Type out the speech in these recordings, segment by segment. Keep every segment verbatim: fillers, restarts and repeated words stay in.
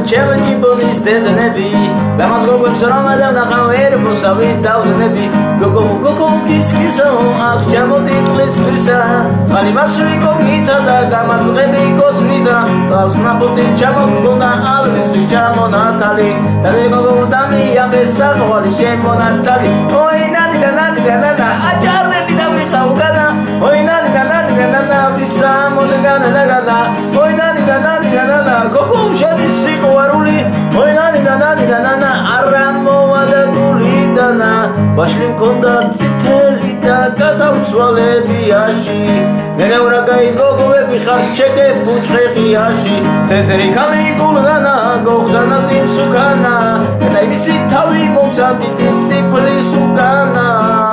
ჩემ ჭიბონის დედნები ლამაზ გოგოებს რომ ადანახავ ერბოსავი დავდნები გოგო გოგო კისკისო ახ ჩამოდი წყლის ფირსა წყალი მასვი გოგითა და გამაძღები კოცნიდა წავს ნაპოტი ჩამოგგონა ალვის ჩამონათალი და გოგო დამია მესახვალი შემონათალი ოი ნანი და ნანი და ნანა აჭარბები და ვიყავ განა ოი ნანი და ნანი და ნანა ვისა მოდგანა ნაგანა ოი ნანი და ნანი და ნანა გოგო შედის სიყვარული ოი ნანი და ნანი და ნანა არა მოვალა გული დანა ბაშლი მქონდა წითელი და გადავცვალებიაში მერევრა გაი გოგოები ხარ ჩეკე ფუჭრეხიაში თეთრი ქალი გულდანა გოხდანა სიმსუკანა და ისი თავი მომცა დიდი ციფლის უკანა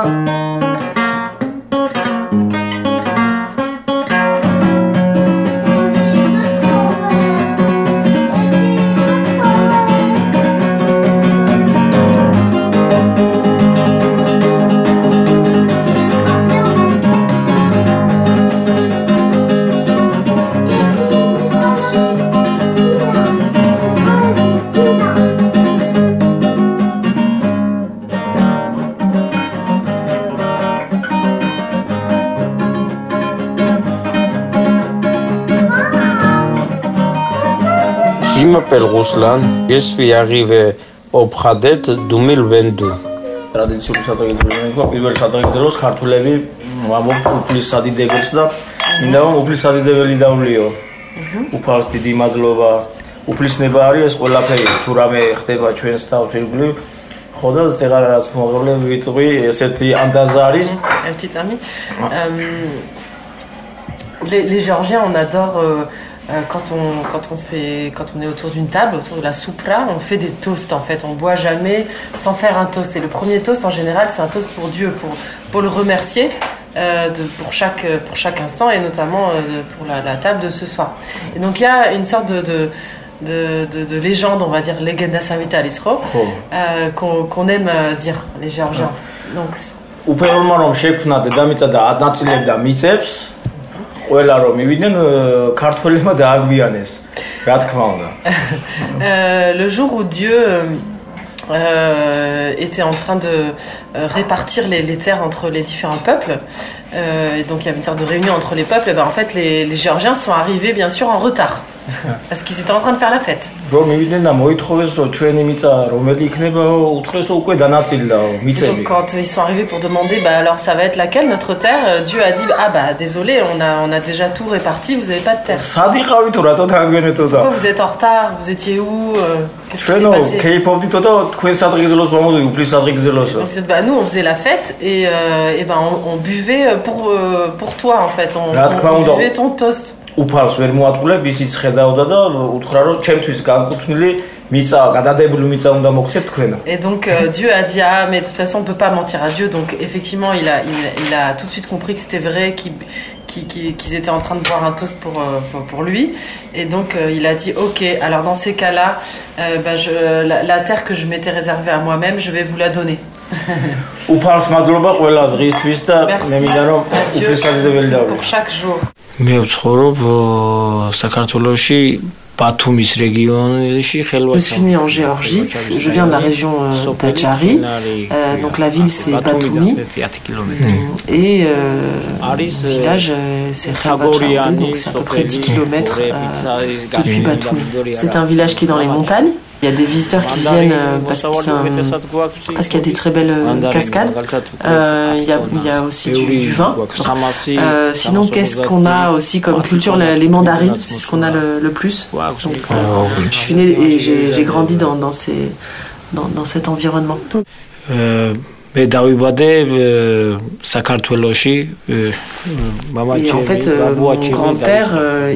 m'appelle Ruslan, je suis arrivé au Pradet deux mille vingt-deux. ტრადიციული სადღეგრძელო იყო პირველ სადღეგრძელოს ქართველები ამბობ უფლის სადიდებელს და მინდა რომ უფლის სადიდებელი დავლიო. უფალს დიდი მადლობა. უფლისნება არის ეს ყველაფერი, თუ რამე ხდება ჩვენს თავს ირგვლივ. ხო და წეღარას მოღლები ვიტყვი ესეთი ანდაზა არის. ერთი წამი. Les, les Géorgiens, on adore euh, quand on quand on fait quand on est autour d'une table, autour de la soupra, on fait des toasts en fait. On boit jamais sans faire un toast. Et le premier toast en général, c'est un toast pour Dieu, pour pour le remercier euh, de, pour chaque pour chaque instant et notamment euh, pour la, la table de ce soir. Et donc il y a une sorte de, de De, de, de légende, on va dire, Legenda Savita Alisro, oh. euh, qu'on, qu'on aime euh, dire, les Géorgiens. Donc, უფერონმა რომ შექმნა დედამიწა და ადნაწილებდა მიწებს, ყველა რომ მივიდნენ ქართველებმა დააგვიანეს. რა თქმა უნდა. Le jour où Dieu euh, était en train de euh, répartir les, les terres entre les différents peuples, euh, et donc il y avait une sorte de réunion entre les peuples, et ben en fait les, les Géorgiens sont arrivés bien sûr en retard. Parce qu'ils étaient en train de faire la fête. რომ მივიდნენ და მოითხოვეს რომ ჩვენი მიწა რომელი იქნება უთხრესო უკვე დანაწილდაო მიწები. Donc quand ils sont arrivés pour demander bah alors ça va être laquelle notre terre, Dieu a dit ah bah désolé, on a on a déjà tout réparti, vous avez pas de terre. სად იყავით რატო დაგვენეთო და? Pourquoi vous êtes en retard? Vous étiez où? Qu'est-ce qui s'est passé? ქეიფობდით და თქვენ სადღეგრძელოს მომოდი უფლის სადღეგრძელოს. Donc bah nous on faisait la fête et euh, et ben on, on buvait pour euh, pour toi en fait, on, on, on buvait ton toast. უფალს ვერ მოატყულებ, ისიც ხედავდა და უთხრა რომ ჩემთვის განკუთვნილი მიწა, გადადებული მიწა უნდა მოგცეთ თქვენ. Et donc euh, Dieu a dit ah mais de toute façon on peut pas mentir à Dieu, donc effectivement il a il, il a tout de suite compris que c'était vrai qu'il qu'ils, qu'ils étaient en train de boire un toast pour pour, pour lui, et donc euh, il a dit ok, alors dans ces cas-là euh, bah, je, la, la terre que je m'étais réservée à moi-même, je vais vous la donner. უფალს მადლობა ყველა დღისთვის და მე მინდა რომ უფლისადიდებელი დავი. Pour chaque jour. მე ვცხოვრობ საქართველოში Batoumis régionში ხელვაცა. Je suis né en Géorgie, je viens de la région euh, d'Adjari, euh, donc la ville c'est Batumi, et euh, le village euh, c'est Khelvachardu, donc c'est à peu près dix kilomètres euh, depuis Batumi. C'est un village qui est dans les montagnes. Il y a des visiteurs qui viennent euh, parce, un, parce qu'il y a des très belles euh, cascades. Euh, il, y a, il y a aussi du, du vin. Euh, sinon, qu'est-ce qu'on a aussi comme culture? Les mandarines, c'est ce qu'on a le, le plus. Donc, euh, je suis née et j'ai, j'ai grandi dans, dans, ces, dans, dans cet environnement. Euh, Mais დავიბადე საქართველოში Et en fait euh, mon grand-père euh,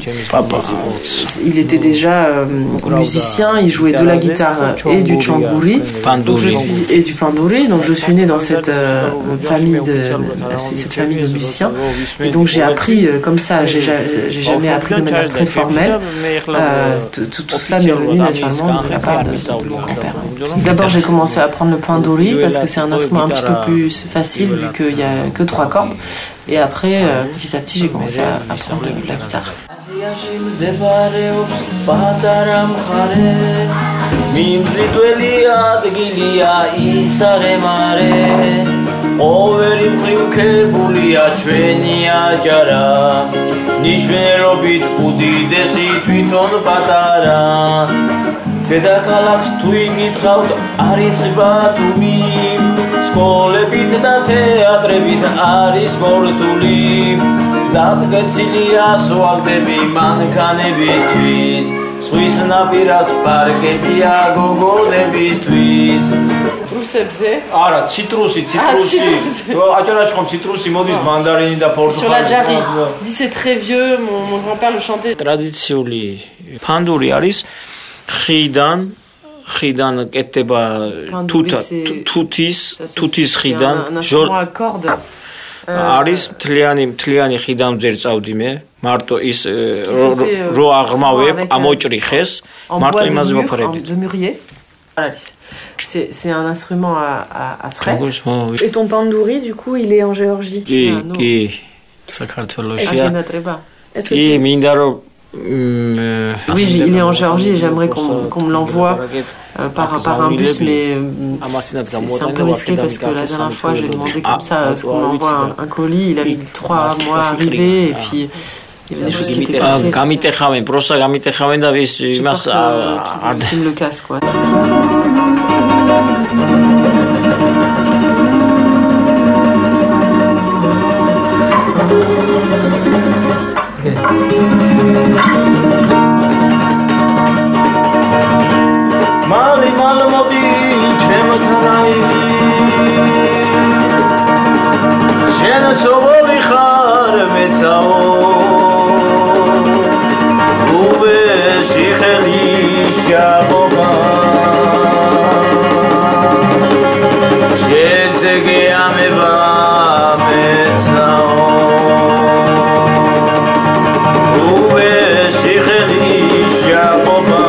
il, il était déjà euh, musicien, il jouait de la guitare et du tchangouri, donc je suis et du pandouri, donc je suis née dans cette euh, famille de cette famille de musiciens, et donc j'ai appris euh, comme ça, j'ai, j'ai jamais appris de manière très formelle, euh, tout, tout, tout ça m'est venu naturellement de la part de, de mon grand-père. D'abord j'ai commencé à apprendre le pandouri parce que c'est un instrument un petit peu plus facile vu qu'il n'y a que trois cordes, et après euh, petit à petit j'ai commencé à apprendre la guitare. Overi mkhriukებულია ჩვენი აჯარა ნიშნულობით უდიდესი თვითონ პატარა დედაქალაქს თუ იკითხავთ არის ბათუმი სკოლებით და თეატრებით არის მორთული ზაფხეცილია სვალდები მანქანებისთვის სვის ნაპირას პარკებია გოგონებისთვის Citrusebze. Ara, citrusy, citrusy. Aťarash khom citrusy modis mandarini da portokali. Sur la jari. Dis c'est très vieux, mon, mon grand-père le chantait. Ტრადიციული ფანდური არის ხიდან ხიდან კეთდება თუთა თუთის თუთის ხიდან არის მთლიანი მთლიანი ხიდან ძერწავდი მე მარტო ის რო აღმავებ ამოჭრიხეს მარტო იმაზე ვაფრებდით. C'est, c'est un instrument à, à, à fret. Et ton pandouri, du coup, il est en Géorgie. Oui, oui. Est-ce que tu... Oui, il est en Géorgie et j'aimerais qu'on, qu'on me l'envoie euh, par, par un bus, mais c'est, c'est un peu risqué parce que la dernière fois, j'ai demandé comme ça qu'on m'envoie un, un colis. Il a mis trois mois à arriver et puis... Il y avait des choses qui étaient cassées. Gamitexaven, prosa gamitexaven da vis imas qui me le casse quoi. Mali mali modi chemtanai Shena tzovoli khar metzao Ube shikheli shaboba Shenzege ameva metzao Ube shikheli shaboba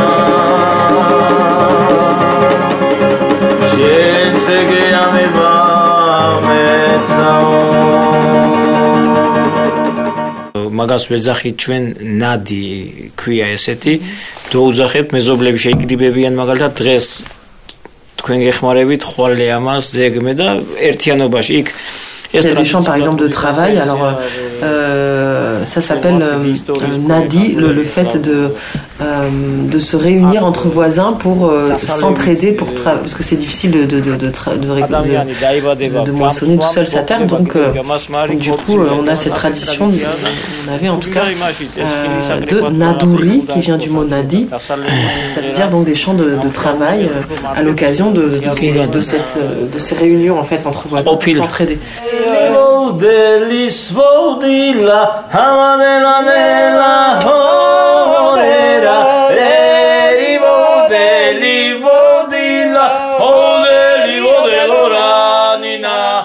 მაგას ვეძახით ჩვენ ნადი ქვია ესეთი თუ უძახებთ მეზობლები შეიკრიბებიან მაგალითად დღეს თქვენ გეხმარებით ხვალე ამას ზეგმე და ერთიანობაში იქ Il y a des chants par exemple de travail, alors euh, ça s'appelle euh, Nadi, le, le fait de, euh, de se réunir entre voisins pour euh, s'entraider, pour tra- parce que c'est difficile de, de, de, de, tra- de, de, de moissonner tout seul sa terre, donc, euh, donc du coup on a cette tradition, de, on avait en tout cas euh, de Nadouri qui vient du mot Nadi, ça veut dire donc des chants de, de travail euh, à l'occasion de, de, de, ces, de, cette, de ces réunions en fait entre voisins pour s'entraider. Delis vodila hamadela nela horera reri vodeli vodila hodeli vodelora nina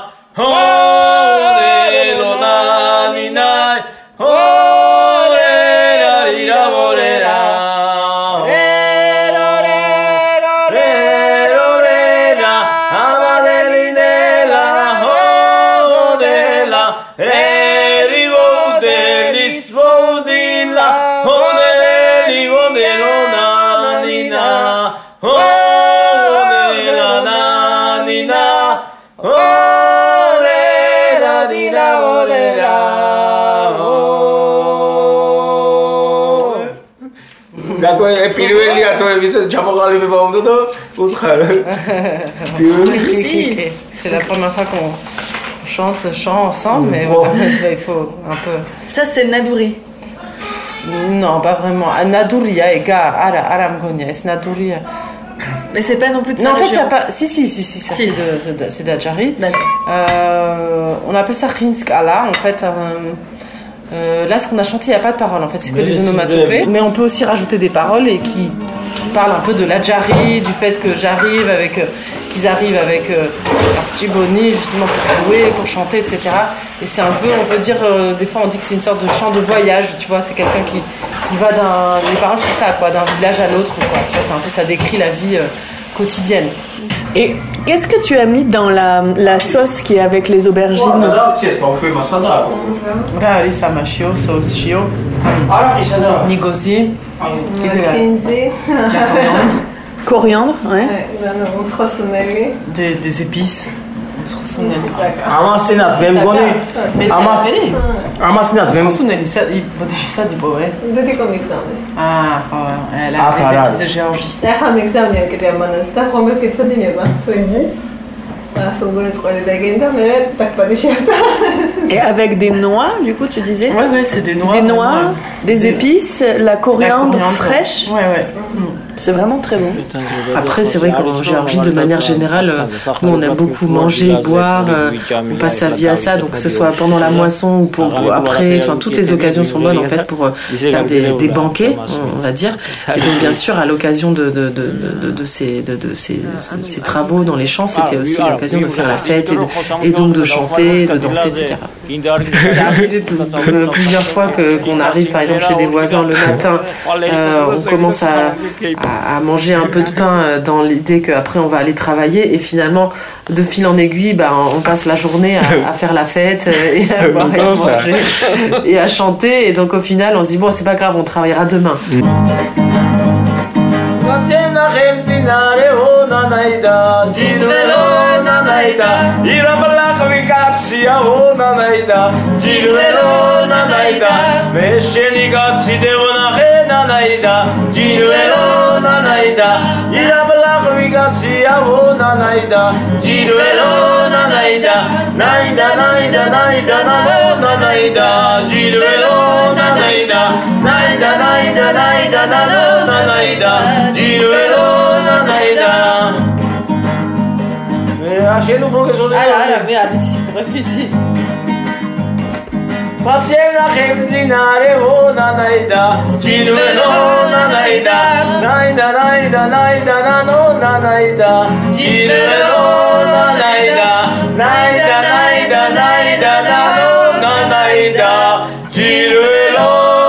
hodelo nina horera ira vorera rero rero rero rera hamadeli nela Reri vodelis vodila hodeli vodelona nina hodela nina hodela dina vodela D'accord, et puis lui il a toi vis ჩამოყალიბება უნდა და უთხარ. Merci. C'est la première fois qu'on chante, chante ensemble, mais voilà, il faut un peu... Ça, c'est Nadouri. Non, pas vraiment. Nadouria, et gars, ara, aramgonia, c'est Nadouria. Mais c'est pas non plus de ça. Non, en fait, il n'y a pas... Si, si, si, si, ça si. c'est, de, c'est d'Adjari. Euh, on appelle ça Khinskala, en fait... Euh, euh, là, ce qu'on a chanté, il n'y a pas de paroles, en fait, c'est que mais des onomatopées. Mais on peut aussi rajouter des paroles et qui, qui parlent un peu de l'Adjari, du fait que j'arrive avec... Euh, qu'ils arrivent avec euh, leur petit bonnet justement pour jouer, pour chanter, et cetera. Et c'est un peu, on peut dire, euh, des fois on dit que c'est une sorte de chant de voyage, tu vois, c'est quelqu'un qui, qui va d'un... Les paroles c'est ça, quoi, d'un village à l'autre, quoi. Tu vois, c'est un peu, ça décrit la vie euh, quotidienne. Et qu'est-ce que tu as mis dans la, la sauce qui est avec les aubergines? Nigozi, la coriandre. Coriandre, ouais. Des, des épices. Amasinat, vem goni. Amas. Amasinat, vem. Suneli, ça, il bodichi ça du beau, ouais. Ah, elle a des épices de Géorgie. Et avec des noix, du coup, tu disais? Ouais, ouais, c'est des noix. Des noix, ouais. Des, des épices, la coriandre, la coriandre fraîche. Ouais, ouais. Mm. C'est vraiment très bon. Après, c'est vrai qu'en Géorgie, de manière générale, nous, on aime beaucoup manger, boire, on passe sa vie à ça, donc que ce soit pendant la moisson ou pour, pour après, enfin, toutes les occasions sont bonnes, en fait, pour faire des, des banquets, on va dire. Et donc, bien sûr, à l'occasion de, de, de, de, de, ces, de, de ces, ces travaux dans les champs, c'était aussi l'occasion de faire la fête et, de, et donc de chanter, de danser, et cetera. C'est arrivé plusieurs fois que, qu'on arrive, par exemple, chez des voisins le matin, euh, on commence à, à manger un peu de pain dans l'idée qu'après on va aller travailler, et finalement de fil en aiguille, bah, on passe la journée à, à faire la fête et à boire et à manger et à chanter, et donc au final on se dit bon, c'est pas grave, on travaillera demain. Ah là, merde, si c'est trop petit. Patsiena khemtinare ho nanaida Jiruelo nanaida Naida naida naida nano nanaida Jiruelo nanaida Naida naida naida nano nanaida Jiruelo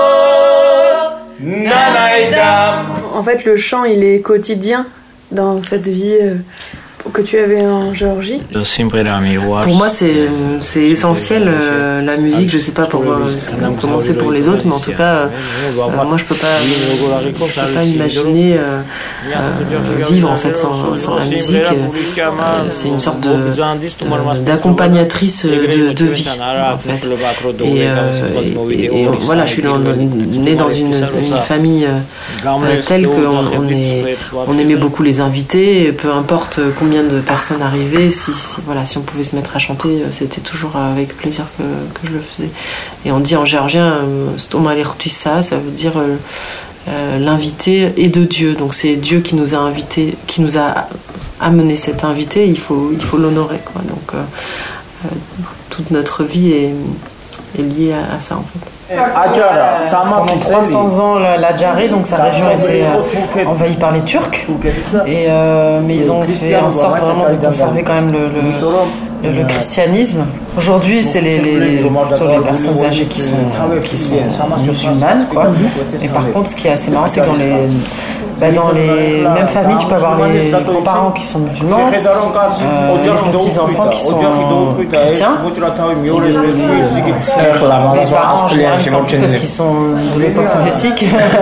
nanaida. En fait, le chant, il est quotidien dans cette vie euh, que tu avais en Géorgie. Pour moi, c'est, c'est essentiel, euh, la musique. Je sais pas pour euh, comment c'est pour les autres, mais en tout cas, euh, euh, moi, je peux pas, je peux pas imaginer euh, euh, vivre en fait sans, sans la musique. Euh, c'est une sorte de, de d'accompagnatrice de, de vie, en fait. Et, euh, et, et, et voilà, je suis dans, née dans une, une famille euh, telle qu'on on est, on aimait beaucoup les invités, peu importe combien de personnes arrivaient, si, si, voilà, si on pouvait se mettre à chanter, c'était toujours avec plaisir que, que je le faisais. Et on dit en géorgien Stomalertuissa, ça veut dire euh, euh, l'invité est de Dieu, donc c'est Dieu qui nous a invités, qui nous a amené cet invité, il faut, il faut l'honorer, quoi. Donc euh, euh, toute notre vie est, est liée à, à ça, en fait. Pendant trois cents ans, la Djaré, donc sa région était euh, envahie par les Turcs, et, euh, mais ils ont fait en sorte vraiment de conserver quand même le, le, le, le christianisme. Aujourd'hui, c'est les, les, les, plutôt les personnes âgées qui sont, qui sont musulmanes, quoi. Et par contre, ce qui est assez marrant, c'est que dans les, bah dans les mêmes familles, tu peux avoir les, les grands-parents qui sont musulmans, euh, les petits-enfants qui sont chrétiens, et les, les, les parents ils s'en foutent parce qu'ils sont de l'époque soviétique.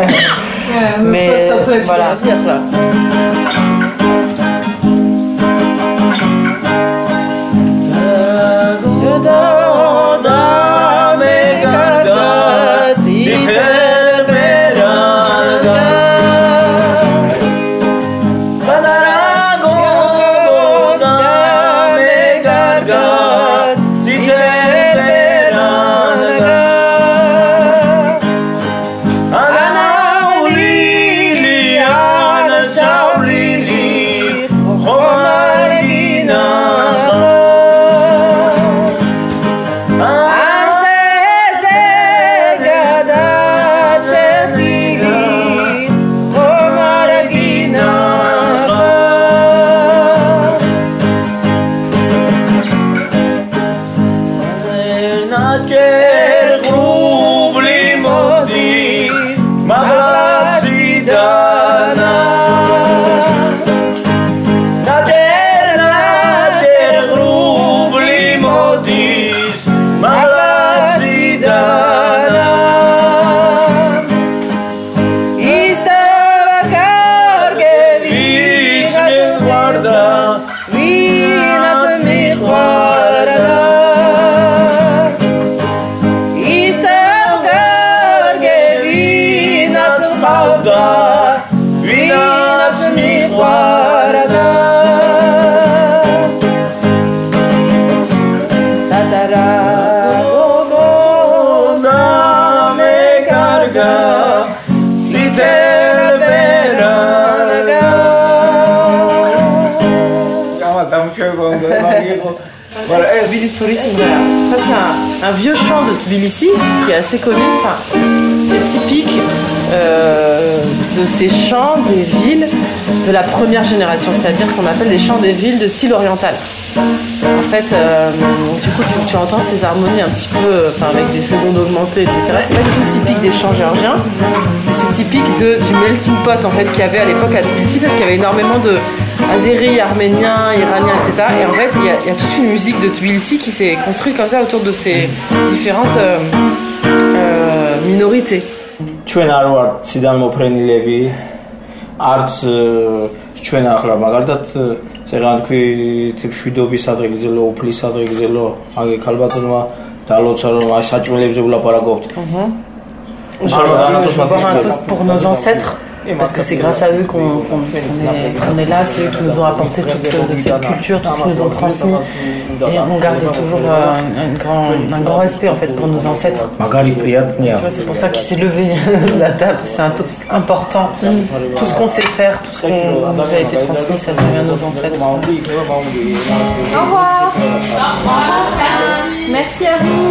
Mais voilà. Ana Liliana Charlie Tbilissi, voilà. Ça, c'est un, un vieux chant de Tbilissi qui est assez connu. Enfin, c'est typique euh, de ces chants des villes de la première génération, c'est-à-dire qu'on appelle des chants des villes de style oriental. En fait, euh, du coup, tu, tu entends ces harmonies un petit peu, enfin, avec des secondes augmentées, et cetera. C'est pas du tout typique des chants géorgiens, mais c'est typique de, du melting pot en fait qu'il y avait à l'époque à Tbilissi, parce qu'il y avait énormément de Azéris, Arméniens, Iraniens, et cetera. Et en fait, il y a, il y a toute une musique de Tbilissi qui s'est construite comme ça autour de ces différentes euh, euh, minorités. ჩვენ არ ვარ ციდან მოფრენილები, არც ჩვენ ახლა მაგალითად წერან თქვი მშვიდობის ადრეგზელო, უფლის ადრეგზელო, აგე ქალბატონმა დალოცა რომ აი საჭმელებზე ვლაპარაკობთ. Je bois un toast pour nos ancêtres, parce que c'est grâce à eux qu'on, qu'on, qu'on, est, qu'on est là, c'est eux qui nous ont apporté toute cette culture, tout ce qu'ils nous ont transmis. Et on garde toujours un, un, grand, un grand respect en fait pour nos ancêtres. Tu vois, c'est pour ça qu'il s'est levé de la table, c'est un toast important. Tout ce qu'on sait faire, tout ce qui nous a été transmis, ça vient de nos ancêtres. Au revoir. Merci à vous.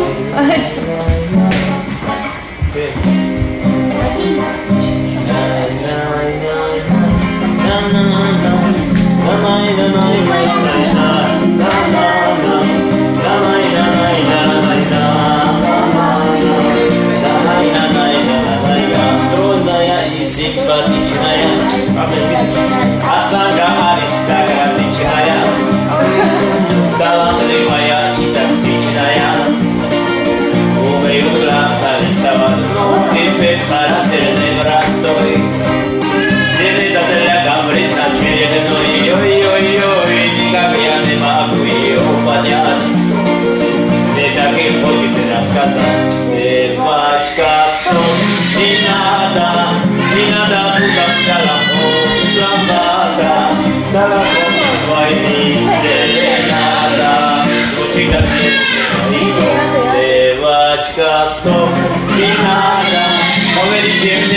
Stop,